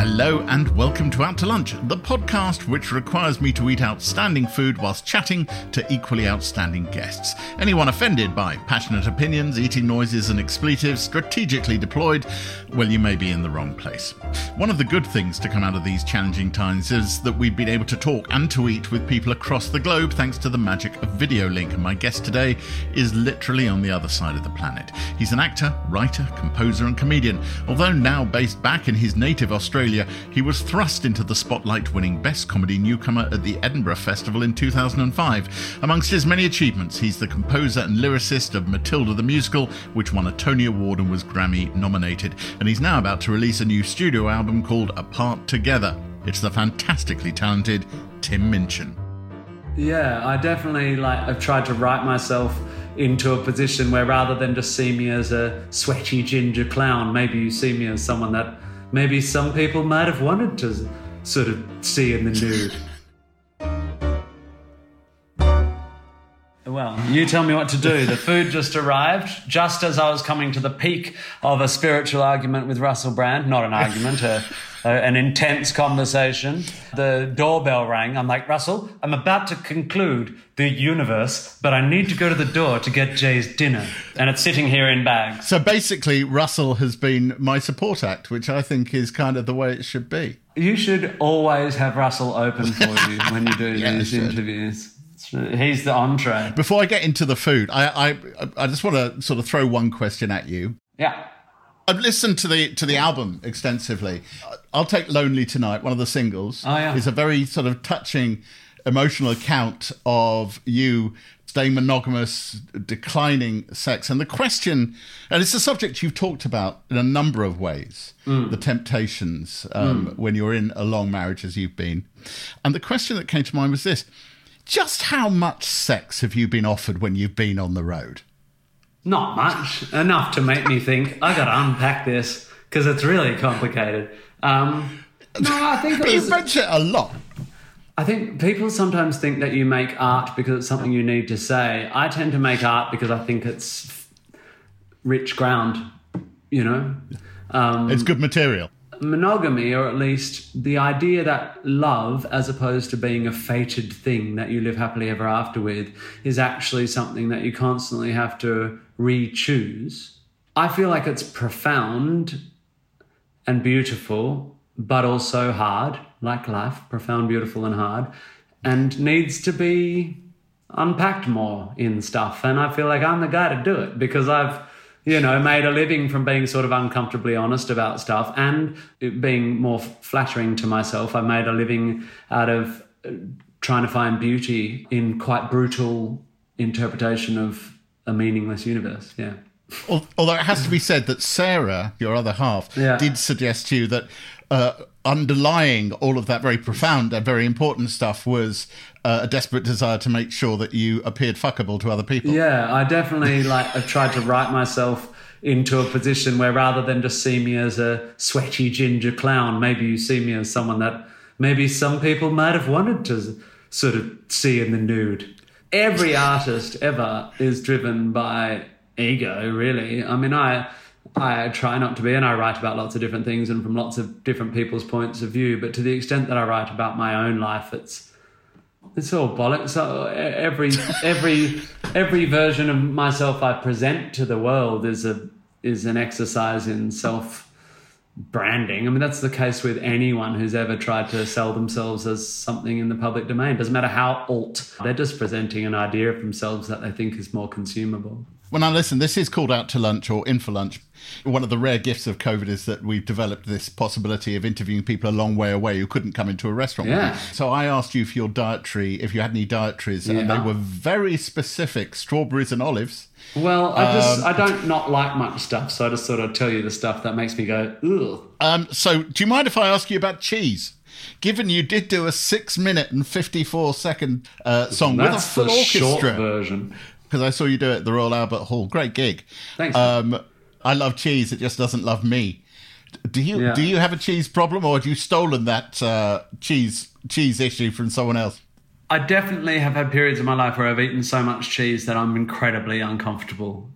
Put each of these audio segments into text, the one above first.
Hello and welcome to Out to Lunch, the podcast which requires me to eat outstanding food whilst chatting to equally outstanding guests. Anyone offended by passionate opinions, eating noises and expletives strategically deployed, well, you may be in the wrong place. One of the good things to come out of these challenging times is that we've been able to talk and to eat with people across the globe thanks to the magic of video link, and my guest today is literally on the other side of the planet. He's an actor, writer, composer and comedian. Although now based back in his native Australia, he was thrust into the spotlight winning Best Comedy Newcomer at the Edinburgh Festival in 2005. Amongst his many achievements, he's the composer and lyricist of Matilda the Musical, which won a Tony Award and was Grammy nominated. And he's now about to release a new studio album called Apart Together. It's the fantastically talented Tim Minchin. Yeah, I definitely have tried to write myself into a position where rather than just see me as a sweaty ginger clown, maybe you see me as someone that maybe some people might have wanted to sort of see in the nude. Well, you tell me what to do. The food just arrived just as I was coming to the peak of a spiritual argument with Russell Brand. Not an argument, an intense conversation. The doorbell rang. I'm like, Russell, I'm about to conclude the universe, but I need to go to the door to get Jay's dinner. And it's sitting here in bags. So basically, Russell has been my support act, which I think is kind of the way it should be. You should always have Russell open for you when you do these interviews. He's the entree. Before I get into the food, I just want to sort of throw one question at you. Yeah. I've listened to the album extensively. I'll Take Lonely Tonight, one of the singles, is a very sort of touching, emotional account of you staying monogamous, declining sex. And the question, and it's a subject you've talked about in a number of ways, the temptations when you're in a long marriage as you've been. And the question that came to mind was this: just how much sex have you been offered when you've been on the road? Not much. Enough to make me think, I got to unpack this because it's really complicated. No, I think but you mention it a lot. I think people sometimes think that you make art because it's something you need to say. I tend to make art because I think it's rich ground, you know? It's good material. Monogamy, or at least the idea that love, as opposed to being a fated thing that you live happily ever after with, is actually something that you constantly have to re-choose. I feel like it's profound and beautiful, but also hard, like life, profound, beautiful and hard, and needs to be unpacked more in stuff. And I feel like I'm the guy to do it because I've made a living from being sort of uncomfortably honest about stuff and it being more flattering to myself. I made a living out of trying to find beauty in quite brutal interpretation of a meaningless universe, yeah. Although it has to be said that Sarah, your other half, did suggest to you that underlying all of that very profound and very important stuff was a desperate desire to make sure that you appeared fuckable to other people. Yeah, I definitely have tried to write myself into a position where rather than just see me as a sweaty ginger clown, maybe you see me as someone that maybe some people might have wanted to sort of see in the nude. Every artist ever is driven by ego, really. I mean, I try not to be, and I write about lots of different things and from lots of different people's points of view, but to the extent that I write about my own life, it's all bollocks. So every version of myself I present to the world is an exercise in self-branding. I mean, that's the case with anyone who's ever tried to sell themselves as something in the public domain. Doesn't matter how alt, they're just presenting an idea of themselves that they think is more consumable. When I listen, this is called Out to Lunch or In for Lunch. One of the rare gifts of COVID is that we've developed this possibility of interviewing people a long way away who couldn't come into a restaurant. Yeah. So I asked you for your dietary, if you had any dietaries, and they were very specific: strawberries and olives. Well, I don't not like much stuff, so I just sort of tell you the stuff that makes me go, ugh. So do you mind if I ask you about cheese? Given you did do a 6-minute and 54-second song with a full orchestra. Short version. Because I saw you do it at the Royal Albert Hall. Great gig. Thanks. I love cheese. It just doesn't love me. Do you have a cheese problem, or have you stolen that cheese issue from someone else? I definitely have had periods in my life where I've eaten so much cheese that I'm incredibly uncomfortable.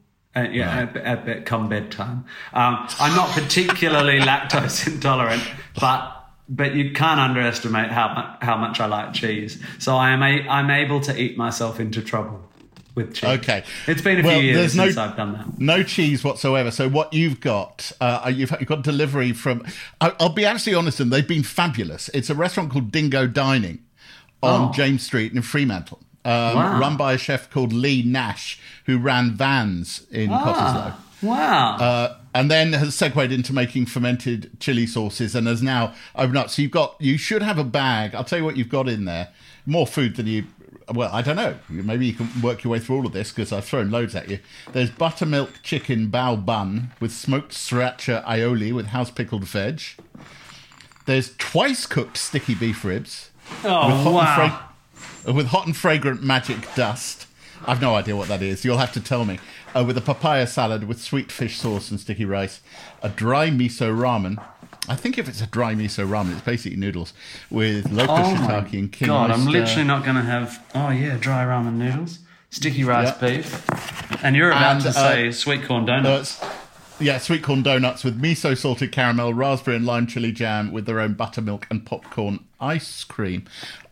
Come bedtime. I'm not particularly lactose intolerant, but but you can't underestimate how much I like cheese. So I'm able to eat myself into trouble with cheese. Okay. It's been a few years since I've done that. No cheese whatsoever. So what you've got, you've got delivery from... I'll be absolutely honest, and they've been fabulous. It's a restaurant called Dingo Dining on James Street in Fremantle. Run by a chef called Lee Nash, who ran Vans in Cottesloe. Wow. And then has segued into making fermented chili sauces and has now opened up. So you should have a bag. I'll tell you what you've got in there. More food than you... Well, I don't know. Maybe you can work your way through all of this because I've thrown loads at you. There's buttermilk chicken bao bun with smoked sriracha aioli with house pickled veg. There's twice cooked sticky beef ribs. Oh, wow. With hot and fragrant magic dust. I've no idea what that is. You'll have to tell me. With a papaya salad with sweet fish sauce and sticky rice. A dry miso ramen. I think if it's a dry miso ramen, it's basically noodles with local shiitake and king God, oyster. I'm literally not going to have... Oh, yeah, dry ramen noodles. Sticky rice beef. And you're about to say sweet corn donuts. Sweet corn donuts with miso salted caramel, raspberry and lime chili jam with their own buttermilk and popcorn ice cream.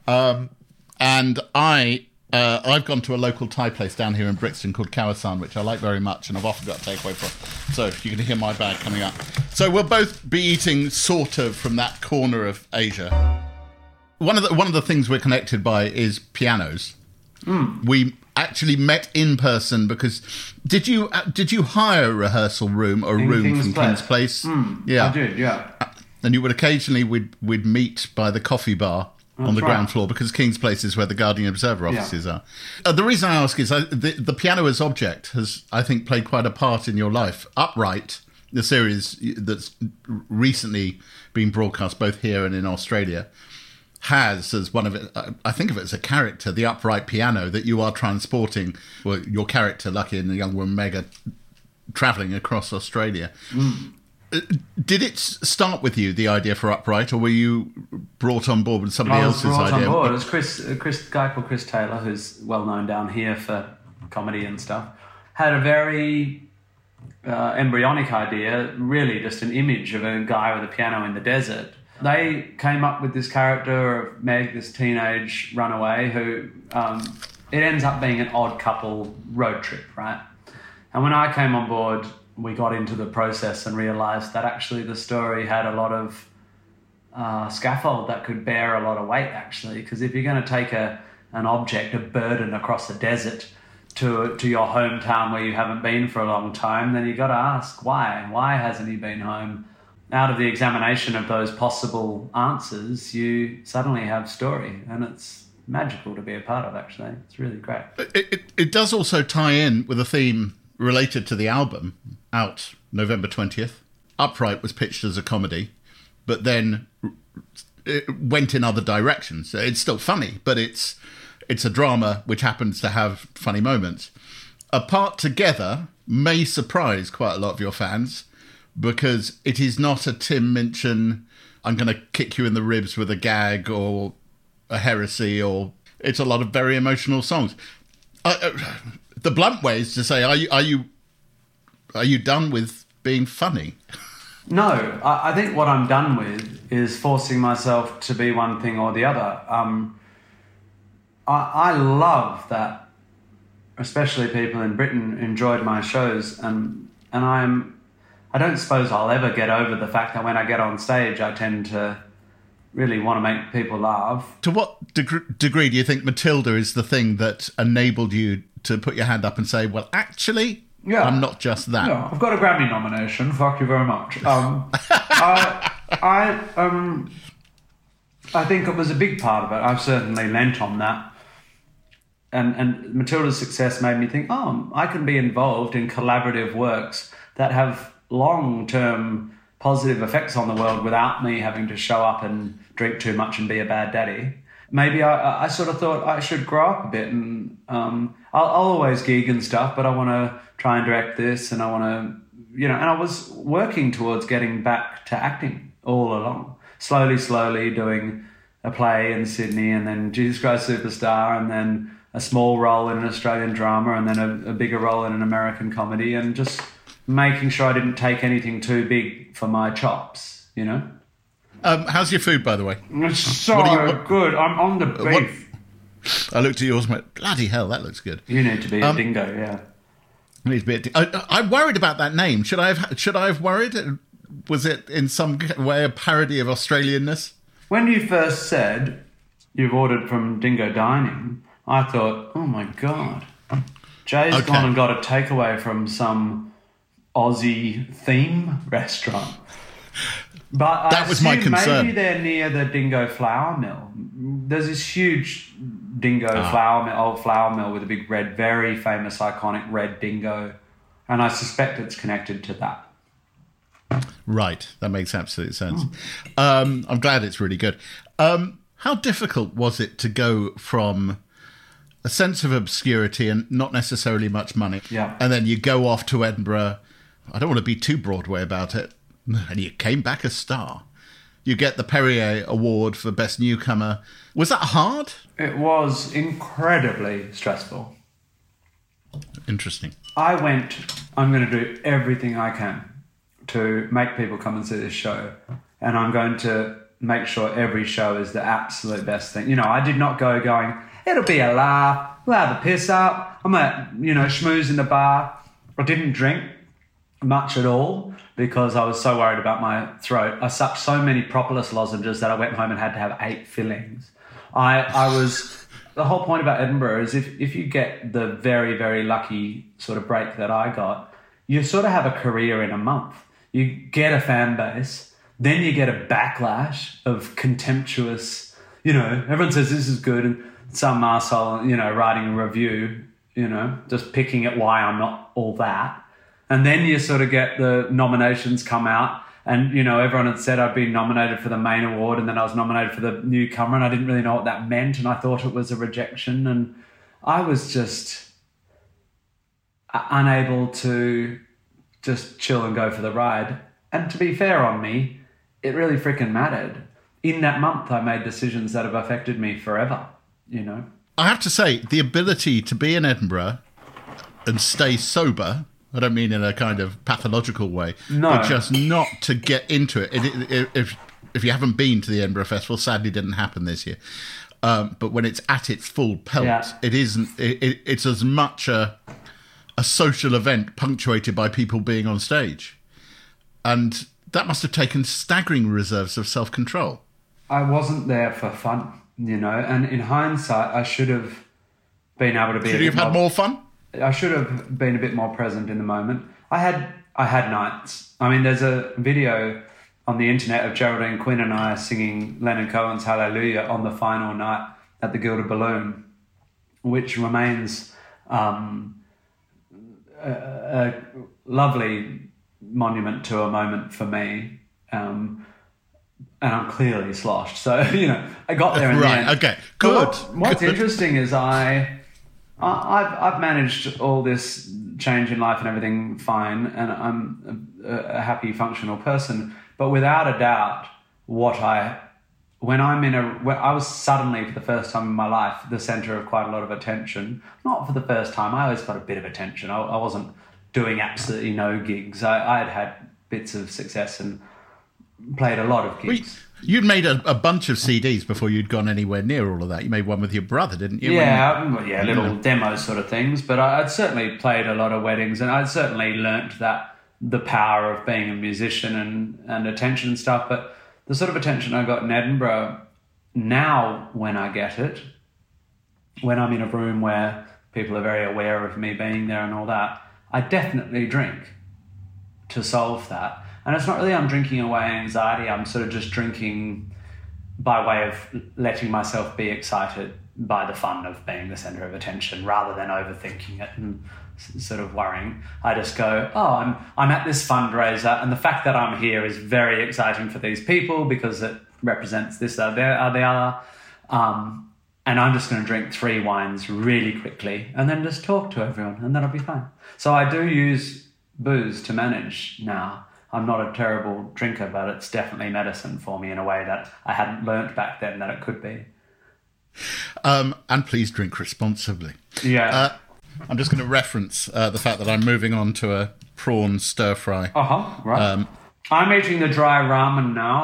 And I've gone to a local Thai place down here in Brixton called Kawasan, which I like very much, and I've often got a takeaway from. So you can hear my bag coming up. So we'll both be eating sort of from that corner of Asia. One of the things we're connected by is pianos. We actually met in person because did you hire a rehearsal room or a room from King's Place? Yeah, I did. Yeah, and you would occasionally we'd meet by the coffee bar. On the ground floor, because King's Place is where the Guardian Observer offices are. The reason I ask is the piano as object has, I think, played quite a part in your life. Upright, the series that's recently been broadcast both here and in Australia, has as one of it, I think of it as a character, the upright piano that you are transporting, well, your character, Lucky, and the young woman Meg, travelling across Australia. Did it start with you, the idea for Upright, or were you brought on board with somebody else's idea? I was brought on board. It was a guy called Chris Taylor, who's well known down here for comedy and stuff, had a very embryonic idea, really just an image of a guy with a piano in the desert. They came up with this character of Meg, this teenage runaway, who it ends up being an odd couple road trip, right? And when I came on board, we got into the process and realised that actually the story had a lot of scaffold that could bear a lot of weight, actually, because if you're going to take an object, a burden across the desert to your hometown where you haven't been for a long time, then you've got to ask why. Why hasn't he been home? Out of the examination of those possible answers, you suddenly have story, and it's magical to be a part of, actually. It's really great. It does also tie in with a theme related to the album, out November 20th. Upright was pitched as a comedy, but then it went in other directions. It's still funny, but it's a drama which happens to have funny moments. Apart Together may surprise quite a lot of your fans because it is not a Tim Minchin, I'm going to kick you in the ribs with a gag or a heresy, or it's a lot of very emotional songs. The blunt way is to say, are you done with being funny? No, I think what I'm done with is forcing myself to be one thing or the other. I love that, especially people in Britain enjoyed my shows, and I don't suppose I'll ever get over the fact that when I get on stage, I tend to really want to make people laugh. To what degree do you think Matilda is the thing that enabled you to put your hand up and say, well, actually, I'm not just that? Yeah, I've got a Grammy nomination. Fuck you very much. I think it was a big part of it. I've certainly lent on that. And Matilda's success made me think, I can be involved in collaborative works that have long-term positive effects on the world without me having to show up and drink too much and be a bad daddy. Maybe I sort of thought I should grow up a bit, and I'll always gig and stuff, but I want to try and direct this, and I want to, and I was working towards getting back to acting all along. Slowly doing a play in Sydney, and then Jesus Christ Superstar, and then a small role in an Australian drama, and then a bigger role in an American comedy, and just making sure I didn't take anything too big for my chops, How's your food, by the way? It's so good. I'm on the beef. I looked at yours and went, bloody hell, that looks good. You need to be a dingo, yeah. I need to be I'm worried about that name. Should I have worried? Was it in some way a parody of Australianness? When you first said you've ordered from Dingo Dining, I thought, oh my God, Jay's gone and got a takeaway from some Aussie theme restaurant. But that was my concern. Maybe they're near the Dingo Flour Mill. There's this huge Dingo flour mill, old flour mill with a big red, very famous, iconic red dingo, and I suspect it's connected to that. Right, that makes absolute sense. I'm glad it's really good. How difficult was it to go from a sense of obscurity and not necessarily much money, and then you go off to Edinburgh? I don't want to be too Broadway about it, and you came back a star. You get the Perrier Award for Best Newcomer. Was that hard? It was incredibly stressful. Interesting. I went, I'm going to do everything I can to make people come and see this show. And I'm going to make sure every show is the absolute best thing. You know, I did not go going, it'll be a laugh, we'll have a piss up, I'm at, schmooze in the bar. I didn't drink much at all because I was so worried about my throat. I sucked so many propolis lozenges that I went home and had to have 8 fillings. The whole point about Edinburgh is if you get the very, very lucky sort of break that I got, you sort of have a career in a month. You get a fan base, then you get a backlash of contemptuous, everyone says this is good, and some arsehole, writing a review, just picking at why I'm not all that. And then you sort of get the nominations come out and, everyone had said I'd been nominated for the main award and then I was nominated for the newcomer and I didn't really know what that meant and I thought it was a rejection and I was just unable to just chill and go for the ride. And to be fair on me, it really freaking mattered. In that month, I made decisions that have affected me forever, I have to say, the ability to be in Edinburgh and stay sober, I don't mean in a kind of pathological way, but just not to get into it. If you haven't been to the Edinburgh Festival, sadly didn't happen this year, but when it's at its full pelt, it's as much a social event punctuated by people being on stage. And that must have taken staggering reserves of self-control. I wasn't there for fun, and in hindsight, I should have been able to be... Should you have had more fun? I should have been a bit more present in the moment. I had nights. I mean, there's a video on the internet of Geraldine Quinn and I singing Leonard Cohen's Hallelujah on the final night at the Gilded Balloon, which remains a lovely monument to a moment for me. And I'm clearly sloshed. So, I got there in the end. Right, okay, good. What's interesting is I've managed all this change in life and everything fine, and I'm a happy, functional person. But without a doubt, I was suddenly, for the first time in my life, the centre of quite a lot of attention. Not for the first time. I always got a bit of attention. I wasn't doing absolutely no gigs. I had bits of success and played a lot of gigs. You'd made a bunch of CDs before you'd gone anywhere near all of that. You made one with your brother, didn't you? Little demo sort of things. But I'd certainly played a lot of weddings, and I'd certainly learnt that the power of being a musician and attention and stuff. But the sort of attention I got in Edinburgh, now when I get it, when I'm in a room where people are very aware of me being there and all that, I definitely drink to solve that. And it's not really I'm drinking away anxiety. I'm sort of just drinking by way of letting myself be excited by the fun of being the centre of attention rather than overthinking it and sort of worrying. I just go, I'm at this fundraiser and the fact that I'm here is very exciting for these people because it represents this or the other. And I'm just going to drink 3 wines really quickly and then just talk to everyone and that'll be fine. So I do use booze to manage now. I'm not a terrible drinker, but it's definitely medicine for me in a way that I hadn't learnt back then that it could be. And please drink responsibly. Yeah. I'm just going to reference the fact that I'm moving on to a prawn stir-fry. Right. I'm eating the dry ramen now.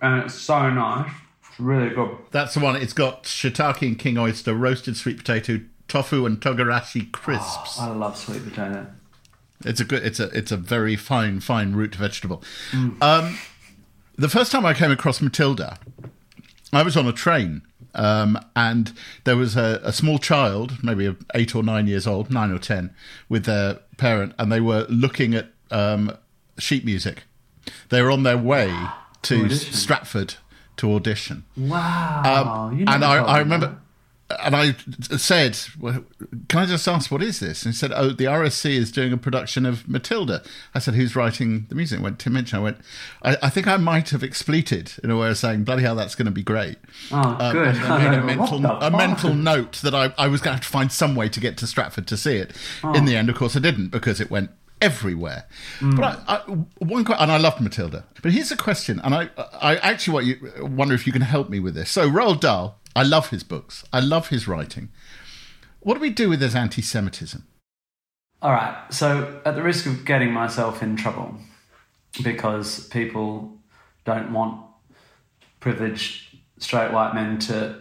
and it's so nice. It's really good. That's the one. It's got shiitake and king oyster, roasted sweet potato, tofu, and togarashi crisps. Oh, I love sweet potato. It's a very fine root vegetable. The first time I came across Matilda, I was on a train, and there was a small child, maybe 8 or 9 years old, 9 or 10, with their parent, and they were looking at sheet music. They were on their way to Stratford to audition. Wow! And I remember. And I said, well, can I just ask, what is this? And he said, the RSC is doing a production of Matilda. I said, who's writing the music? I went, Tim Minchin. I went, I think I might have expleted in a way of saying, bloody hell, that's going to be great. Oh, good. I made a mental note that I was going to have to find some way to get to Stratford to see it. In the end, of course, I didn't, because it went everywhere. But and I loved Matilda. But here's a question, and I actually wonder if you can help me with this. So Roald Dahl, I love his books. I love his writing. What do we do with his anti-Semitism? All right. So at the risk of getting myself in trouble, because people don't want privileged straight white men to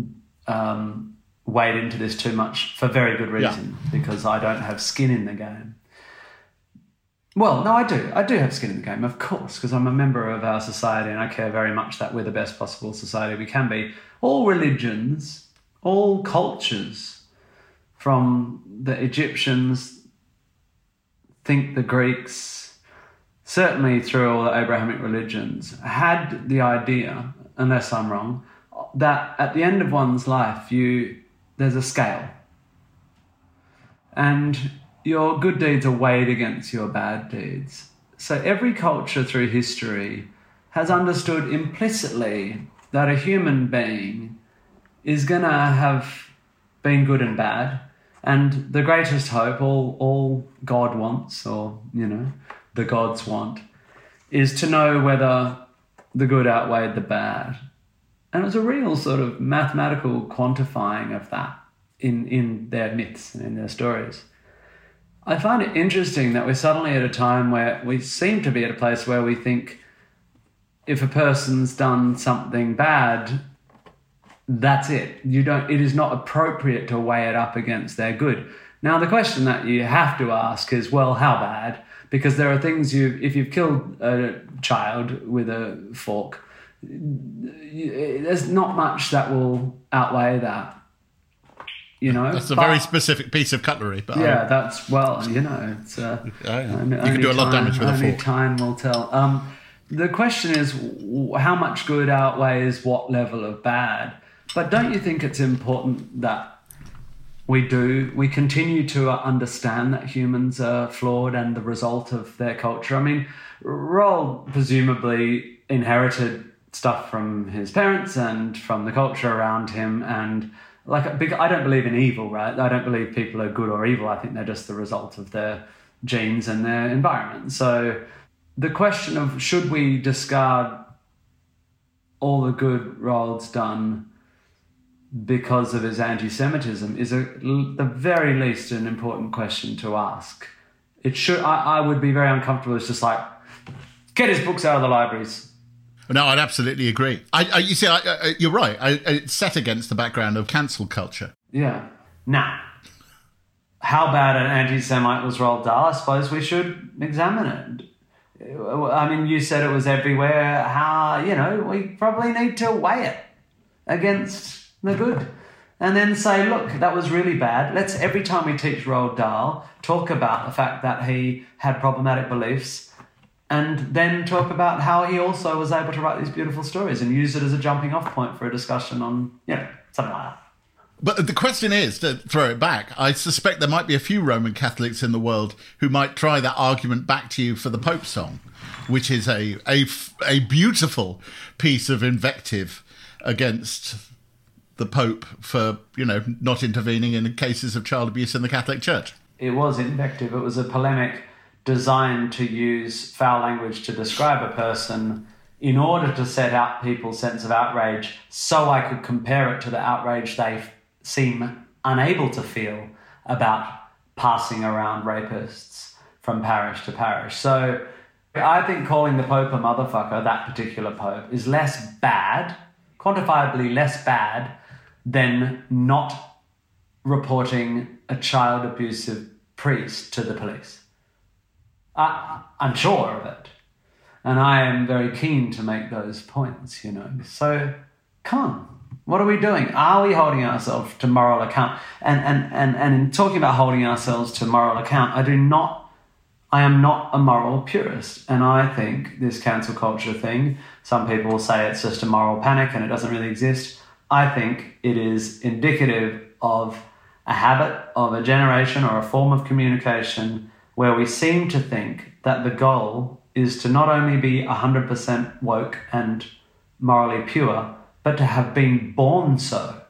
wade into this too much for very good reason, because I don't have skin in the game. Well, no, I do. I do have skin in the game, of course, because I'm a member of our society and I care very much that we're the best possible society we can be. All religions, all cultures, from the Egyptians, think the Greeks, certainly through all the Abrahamic religions, had the idea, unless I'm wrong, that at the end of one's life, there's a scale. And your good deeds are weighed against your bad deeds. So every culture through history has understood implicitly that a human being is going to have been good and bad. And the greatest hope, all God wants, or, the gods want, is to know whether the good outweighed the bad. And it was a real sort of mathematical quantifying of that in their myths and in their stories. I find it interesting that we're suddenly at a time where we seem to be at a place where we think if a person's done something bad, that's it. It is not appropriate to weigh it up against their good. Now, the question that you have to ask is, well, how bad? Because there are things if you've killed a child with a fork, there's not much that will outweigh that. That's a very specific piece of cutlery. But it's you can do a lot of damage with a fork. Only time will tell. The question is, how much good outweighs what level of bad? But don't you think it's important that we continue to understand that humans are flawed and the result of their culture? I mean, Roald presumably inherited stuff from his parents and from the culture around him, and I don't believe in evil, right? I don't believe people are good or evil. I think they're just the result of their genes and their environment. So the question of should we discard all the good Roald's done because of his anti-Semitism is at the very least an important question to ask. It should. I would be very uncomfortable. It's just like, get his books out of the libraries. No, I'd absolutely agree. You see, you're right. It's set against the background of cancel culture. Yeah. Now, how bad an anti-Semite was Roald Dahl? I suppose we should examine it. I mean, you said it was everywhere. We probably need to weigh it against the good. And then say, look, that was really bad. Let's, every time we teach Roald Dahl, talk about the fact that he had problematic beliefs, and then talk about how he also was able to write these beautiful stories and use it as a jumping off point for a discussion on, something like that. But the question is, to throw it back, I suspect there might be a few Roman Catholics in the world who might try that argument back to you for the Pope song, which is a beautiful piece of invective against the Pope for, not intervening in cases of child abuse in the Catholic Church. It was invective. It was a polemic designed to use foul language to describe a person in order to set out people's sense of outrage, so I could compare it to the outrage they seem unable to feel about passing around rapists from parish to parish. So I think calling the Pope a motherfucker, that particular Pope, is less bad, quantifiably less bad, than not reporting a child abusive priest to the police. I'm sure of it. And I am very keen to make those points, So, come on. What are we doing? Are we holding ourselves to moral account? And in talking about holding ourselves to moral account, I am not a moral purist. And I think this cancel culture thing, some people will say it's just a moral panic and it doesn't really exist. I think it is indicative of a habit of a generation or a form of communication where we seem to think that the goal is to not only be 100% woke and morally pure, but to have been born so,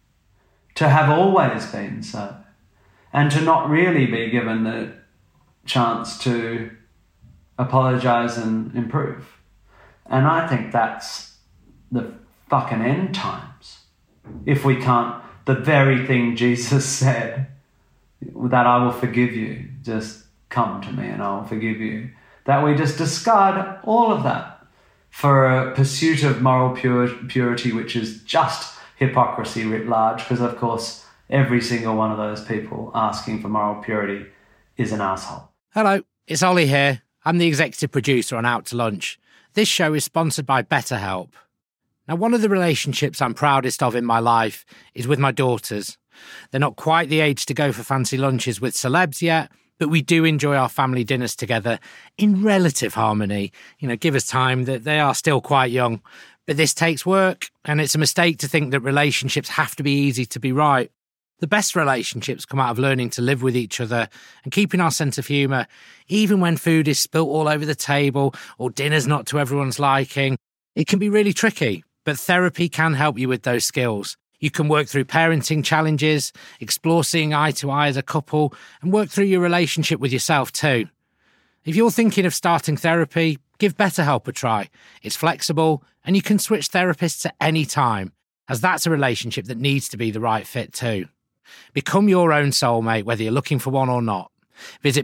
to have always been so, and to not really be given the chance to apologize and improve. And I think that's the fucking end times. If we can't, the very thing Jesus said, that I will forgive you, just come to me and I will forgive you, that we just discard all of that for a pursuit of moral purity, which is just hypocrisy writ large, because of course every single one of those people asking for moral purity is an asshole. Hello, it's Ollie here. I'm the executive producer on Out to Lunch. This show is sponsored by BetterHelp. Now, one of the relationships I'm proudest of in my life is with my daughters. They're not quite the age to go for fancy lunches with celebs yet, but we do enjoy our family dinners together in relative harmony. Give us time, that they are still quite young. But this takes work, and it's a mistake to think that relationships have to be easy to be right. The best relationships come out of learning to live with each other and keeping our sense of humour, even when food is spilt all over the table or dinner's not to everyone's liking. It can be really tricky, but therapy can help you with those skills. You can work through parenting challenges, explore seeing eye to eye as a couple, and work through your relationship with yourself too. If you're thinking of starting therapy, give BetterHelp a try. It's flexible, and you can switch therapists at any time, as that's a relationship that needs to be the right fit too. Become your own soulmate, whether you're looking for one or not. Visit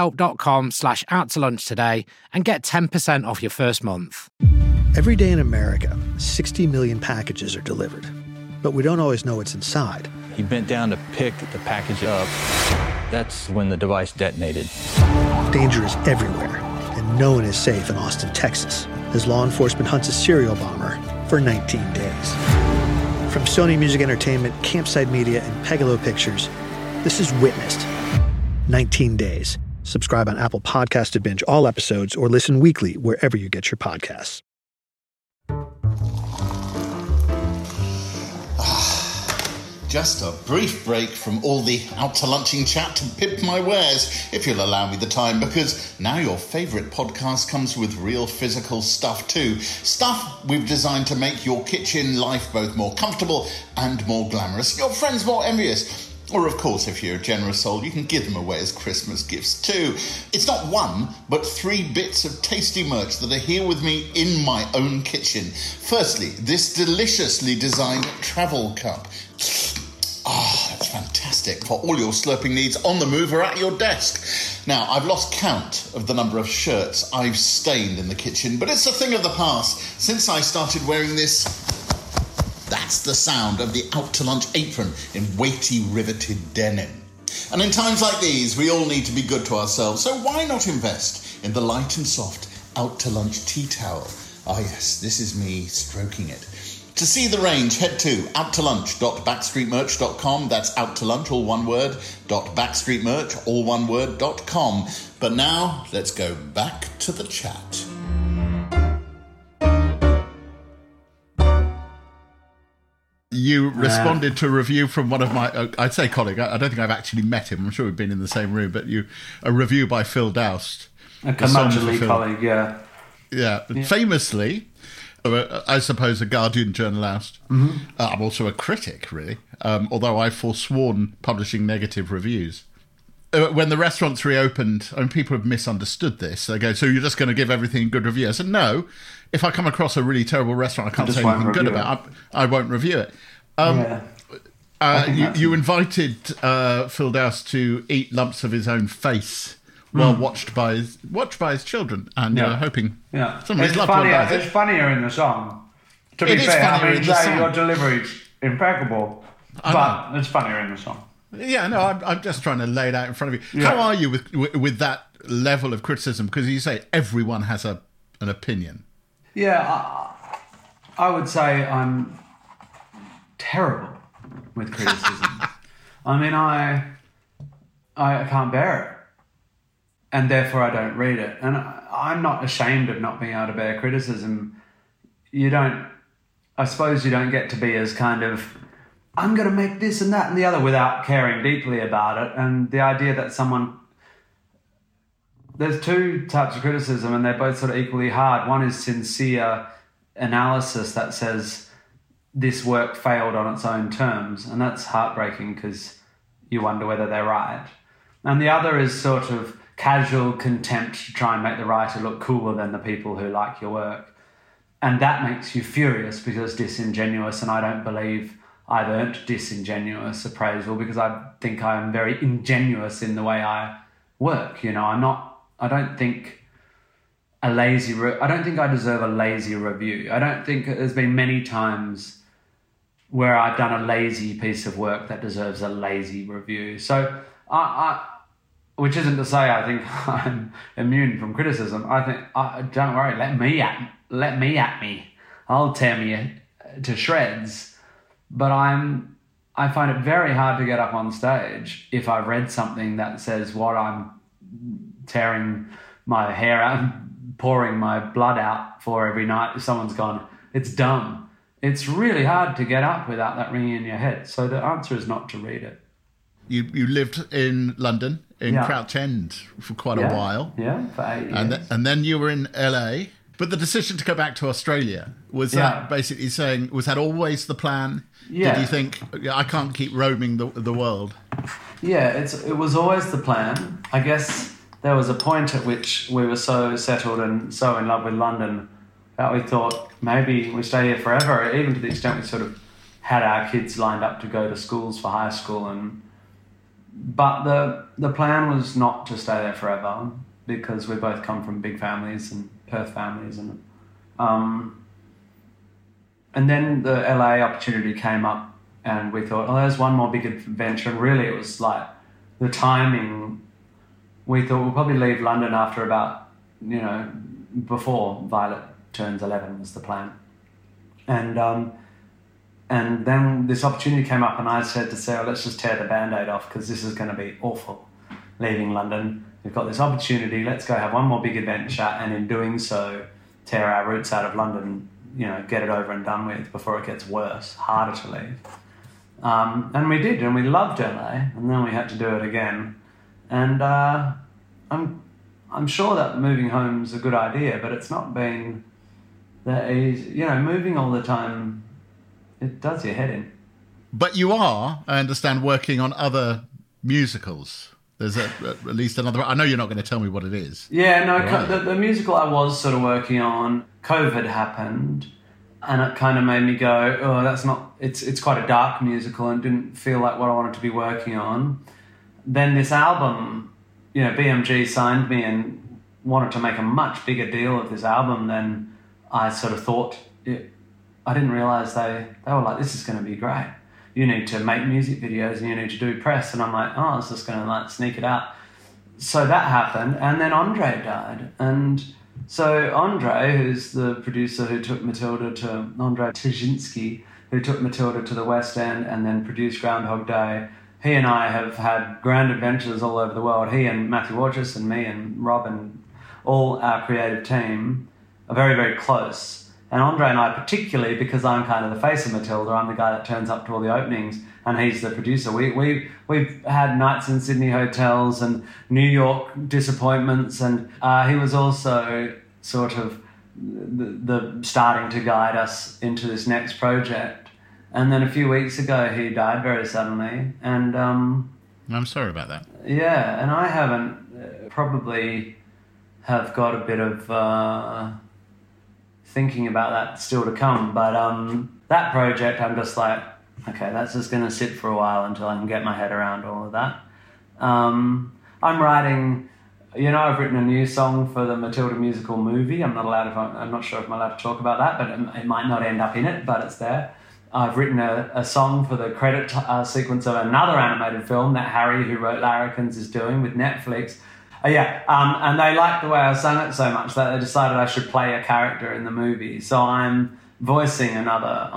betterhelp.com/outtolunch today and get 10% off your first month. Every day in America, 60 million packages are delivered. But we don't always know what's inside. He bent down to pick the package up. That's when the device detonated. Danger is everywhere, and no one is safe in Austin, Texas, as law enforcement hunts a serial bomber for 19 days. From Sony Music Entertainment, Campside Media, and Pegalo Pictures, this is Witnessed. 19 Days. Subscribe on Apple Podcasts to binge all episodes or listen weekly wherever you get your podcasts. Just a brief break from all the out-to-lunching chat to pimp my wares, if you'll allow me the time, because now your favourite podcast comes with real physical stuff too. Stuff we've designed to make your kitchen life both more comfortable and more glamorous, your friends more envious. Or, of course, if you're a generous soul, you can give them away as Christmas gifts too. It's not one, but 3 bits of tasty merch that are here with me in my own kitchen. Firstly, this deliciously designed travel cup. That's fantastic for all your slurping needs on the move or at your desk. Now, I've lost count of the number of shirts I've stained in the kitchen, but it's a thing of the past. Since I started wearing this, that's the sound of the Out to Lunch apron in weighty riveted denim. And in times like these, we all need to be good to ourselves, so why not invest in the light and soft Out to Lunch tea towel? Ah yes, this is me stroking it. To see the range, head to outtolunch.backstreetmerch.com. That's outtolunch, all one word, .backstreetmerch, all one word, .com. But now, let's go back to the chat. You responded to a review from one of my, I'd say colleague, I don't think I've actually met him, I'm sure we've been in the same room, but a review by Phil Doust. A curmudgeonly colleague, yeah. Yeah, famously, I suppose, a Guardian journalist. Mm-hmm. I'm also a critic, really, although I've forsworn publishing negative reviews. When the restaurants reopened, people have misunderstood this. They go, so you're just going to give everything a good review? I said, no. If I come across a really terrible restaurant I can't say anything good about, I won't review it. You invited Phil Doust to eat lumps of his own face well watched by his children, and hoping somebody's loved one dies. It's funnier in the song. To be fair, I mean, your delivery's impeccable, but it's funnier in the song. Yeah, no, I'm just trying to lay it out in front of you. Yeah. How are you with that level of criticism? Because you say everyone has an opinion. Yeah, I would say I'm terrible with criticism. I mean, I can't bear it, and therefore I don't read it. And I'm not ashamed of not being able to bear criticism. I suppose you don't get to be as kind of, I'm going to make this and that and the other without caring deeply about it. And the idea that there's two types of criticism and they're both sort of equally hard. One is sincere analysis that says this work failed on its own terms. And that's heartbreaking because you wonder whether they're right. And the other is sort of casual contempt to try and make the writer look cooler than the people who like your work. And that makes you furious because it's disingenuous, and I don't believe I've earned disingenuous appraisal because I think I am very ingenuous in the way I work. I don't think I don't think I deserve a lazy review. I don't think there's been many times where I've done a lazy piece of work that deserves a lazy review. So which isn't to say I think I'm immune from criticism. I think, don't worry, let me at me. I'll tear me to shreds. But I find it very hard to get up on stage if I've read something that says what I'm tearing my hair out, pouring my blood out for every night. If someone's gone, it's dumb. It's really hard to get up without that ringing in your head. So the answer is not to read it. You lived in London, in Crouch End, for quite a while. Yeah, for 8 years. And then you were in LA. But the decision to go back to Australia, was that basically saying, was that always the plan? Yeah. Did you think, I can't keep roaming the world? Yeah, it was always the plan. I guess there was a point at which we were so settled and so in love with London that we thought maybe we stay here forever, even to the extent we sort of had our kids lined up to go to schools for high school. But the plan was not to stay there forever because we both come from big families and Perth families. And then the LA opportunity came up and we thought, there's one more big adventure. And really it was like the timing. We thought we'll probably leave London after about, before Violet turns 11 was the plan. And then this opportunity came up and I said to Sarah, let's just tear the Band-Aid off because this is going to be awful, leaving London. We've got this opportunity, let's go have one more big adventure and in doing so, tear our roots out of London, get it over and done with before it gets worse, harder to leave. And we did, and we loved LA, and then we had to do it again. And I'm sure that moving home's a good idea, but it's not been that easy. Moving all the time, it does your head in. But you are, I understand, working on other musicals. There's at least another. I know you're not going to tell me what it is. Yeah, no. Right. The musical I was sort of working on, COVID happened, and it kind of made me go, "Oh, that's not." It's quite a dark musical, and didn't feel like what I wanted to be working on. Then this album, BMG signed me and wanted to make a much bigger deal of this album than I sort of thought. I didn't realise they were like, "This is going to be great. You need to make music videos and you need to do press." And I'm like, I was just going to sneak it out. So that happened. And then Andre died. And so Andre, who's the producer who took Matilda to, Andre Tkaczynski, who took Matilda to the West End and then produced Groundhog Day, he and I have had grand adventures all over the world. He and Matthew Warchus and me and Rob and all our creative team are very, very close. And Andre and I, particularly because I'm kind of the face of Matilda, I'm the guy that turns up to all the openings, and he's the producer. We've had nights in Sydney hotels and New York disappointments, and he was also sort of the starting to guide us into this next project. And then a few weeks ago, he died very suddenly, and I'm sorry about that. Yeah, and I haven't probably have got a bit of. Thinking about that still to come, but that project I'm just like, okay, that's just going to sit for a while until I can get my head around all of that. I'm writing I've written a new song for the Matilda musical movie. I'm not sure if I'm allowed to talk about that, but it might not end up in it, but it's there. I've written a song for the credit sequence of another animated film that Harry, who wrote Larrikins, is doing with Netflix. And they liked the way I sang it so much that they decided I should play a character in the movie. So I'm voicing another,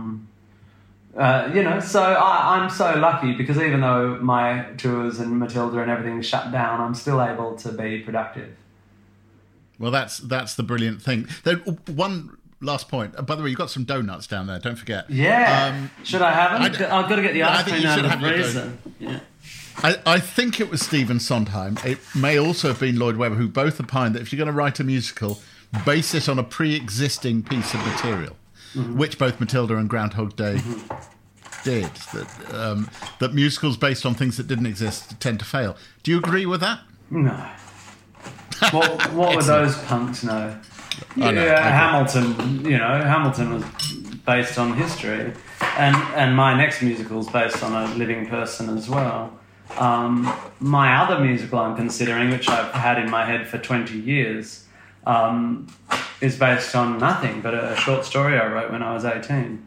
so I'm so lucky because even though my tours and Matilda and everything shut down, I'm still able to be productive. Well, that's the brilliant thing. Then one last point. By the way, you've got some donuts down there. Don't forget. Yeah. Should I have them? I've got to get the ice cream out of the freezer. Yeah. I think it was Stephen Sondheim. It may also have been Lloyd Webber, who both opined that if you're going to write a musical, base it on a pre-existing piece of material, which both Matilda and Groundhog Day did. That musicals based on things that didn't exist tend to fail. Do you agree with that? No. What would those punks know? Hamilton. Hamilton was based on history, and my next musical is based on a living person as well. My other musical I'm considering, which I've had in my head for 20 years, is based on nothing but a short story I wrote when I was 18.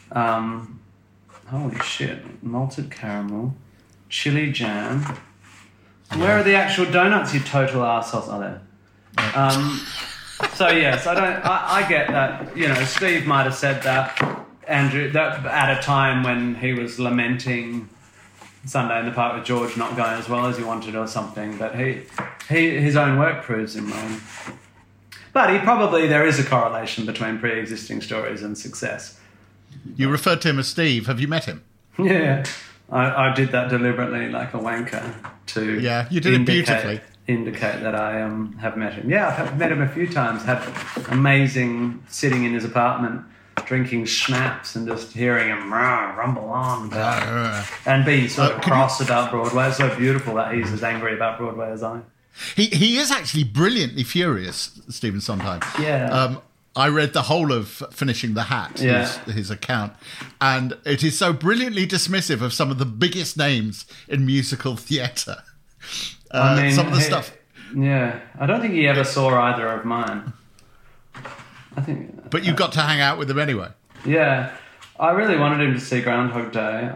Holy shit. Malted caramel, chili jam. Where are the actual donuts, you total arseholes? Are there? I get that, Steve might have said that, Andrew, that at a time when he was lamenting Sunday in the Park with George not going as well as he wanted or something, but his own work proves him wrong. But there is a correlation between pre-existing stories and success. You referred to him as Steve. Have you met him? Yeah. I did that deliberately like a wanker to you did it beautifully. Indicate that I have met him. Yeah, I've met him a few times. Had amazing sitting in his apartment, drinking schnapps and just hearing him rumble on and be sort of cross about Broadway. It's so beautiful that he's as angry about Broadway as I am. He is actually brilliantly furious, Stephen Sondheim. Yeah. I read the whole of Finishing the Hat, his account, and it is so brilliantly dismissive of some of the biggest names in musical theatre. Some of the stuff. Yeah, I don't think he ever saw either of mine. But you got to hang out with him anyway. Yeah, I really wanted him to see Groundhog Day.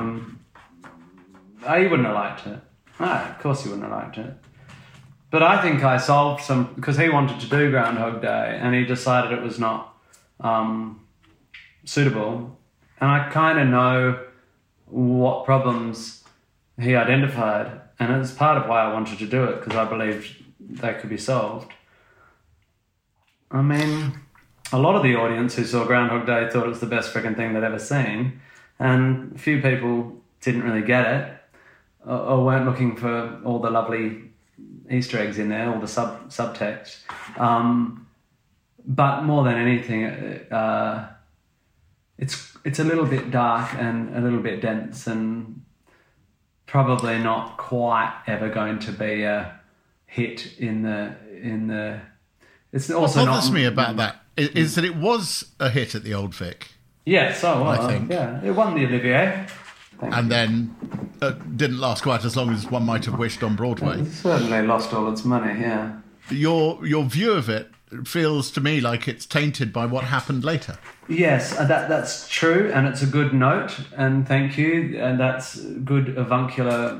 He wouldn't have liked it. Of course he wouldn't have liked it. But I think I solved some, because he wanted to do Groundhog Day and he decided it was not suitable. And I kind of know what problems he identified. And it's part of why I wanted to do it, because I believed they could be solved. I mean, a lot of the audience who saw Groundhog Day thought it was the best freaking thing they'd ever seen. And a few people didn't really get it or weren't looking for all the lovely Easter eggs in there, all the subtext. But more than anything, it's a little bit dark and a little bit dense and probably not quite ever going to be a hit in the. It's also what bothers me about that is that it was a hit at the Old Vic. Yes, I think. Yeah, it won the Olivier. And then didn't last quite as long as one might have wished on Broadway. It certainly lost all its money, yeah. Your view of it feels to me like it's tainted by what happened later. Yes, that's true, and it's a good note, and thank you, and that's good avuncular.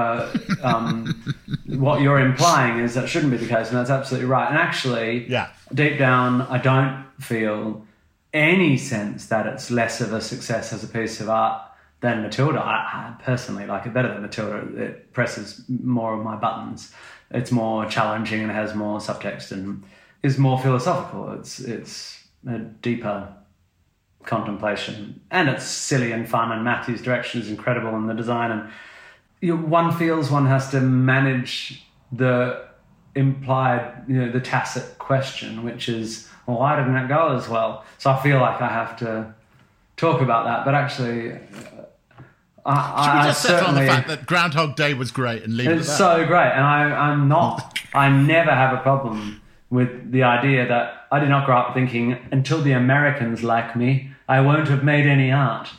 What you're implying is that shouldn't be the case, and that's absolutely right. And actually, deep down, I don't feel any sense that it's less of a success as a piece of art than Matilda. I personally like it better than Matilda. It presses more of my buttons. It's more challenging and has more subtext and is more philosophical. It's a deeper contemplation, and it's silly and fun. And Matthew's direction is incredible, and the design. And one feels one has to manage the implied, the tacit question, which is, well, why didn't it go as well? So I feel like I have to talk about that, but actually. Should we just settle on the fact that Groundhog Day was great and leave it at that? It's so great, and I never have a problem with the idea that I did not grow up thinking, until the Americans like me, I won't have made any art.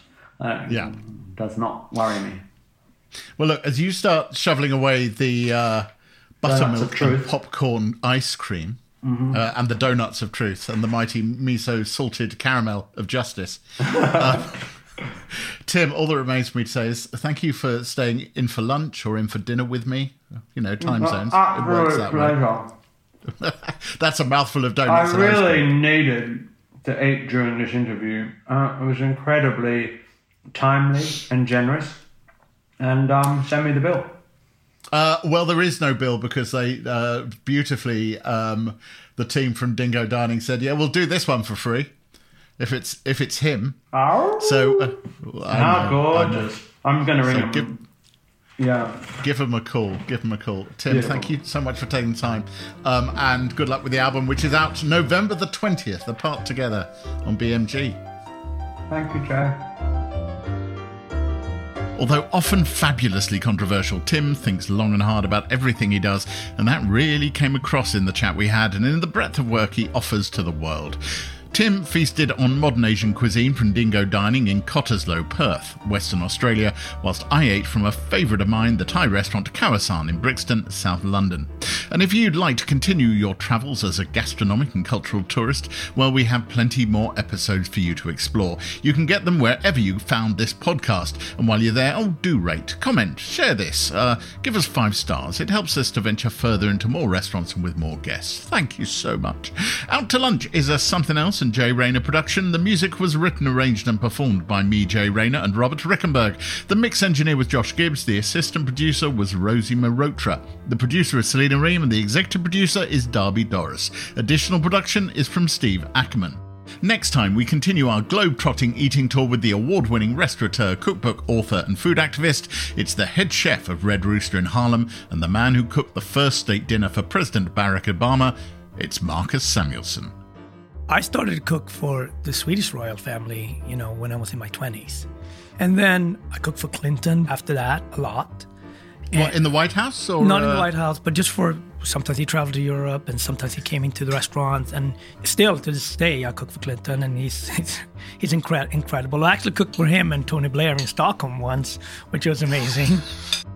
Does not worry me. Well, look, as you start shoveling away the buttermilk and popcorn ice cream, and the donuts of truth, and the mighty miso salted caramel of justice. Tim, all that remains for me to say is thank you for staying in for lunch or in for dinner with me. You know, time zones. It works that way. That's a mouthful of donuts. I really needed to eat during this interview. It was incredibly timely and generous. And send me the bill. Well, there is no bill because they beautifully, the team from Dingo Dining said, yeah, we'll do this one for free if it's him. Oh, so gorgeous! I'm going to ring him. Give him a call. Tim, beautiful. Thank you so much for taking the time, and good luck with the album, which is out November the 20th. Apart Together on BMG. Thank you, Joe. Although often fabulously controversial, Tim thinks long and hard about everything he does, and that really came across in the chat we had and in the breadth of work he offers to the world. Tim feasted on modern Asian cuisine from Dingo Dining in Cottesloe, Perth, Western Australia, whilst I ate from a favourite of mine, the Thai restaurant Kawasan in Brixton, South London. And if you'd like to continue your travels as a gastronomic and cultural tourist, well, we have plenty more episodes for you to explore. You can get them wherever you found this podcast. And while you're there, do rate, comment, share this, give us 5 stars. It helps us to venture further into more restaurants and with more guests. Thank you so much. Out to Lunch is a Something Else and Jay Rayner production. The music was written, arranged and performed by me, Jay Rayner, and Robert Rickenberg. The mix engineer was Josh Gibbs. The assistant producer was Rosie Marotra. The producer is Selena Ream and the executive producer is Darby Doris. Additional production is from Steve Ackerman. Next time, we continue our globe-trotting eating tour with the award-winning restaurateur, cookbook author and food activist. It's the head chef of Red Rooster in Harlem and the man who cooked the first state dinner for President Barack Obama. It's Marcus Samuelsson. I started to cook for the Swedish royal family, when I was in my 20s. And then I cooked for Clinton after that a lot. What, in the White House? Or not in the White House, but just for sometimes he traveled to Europe and sometimes he came into the restaurants. And still to this day, I cook for Clinton and he's incredible. I actually cooked for him and Tony Blair in Stockholm once, which was amazing.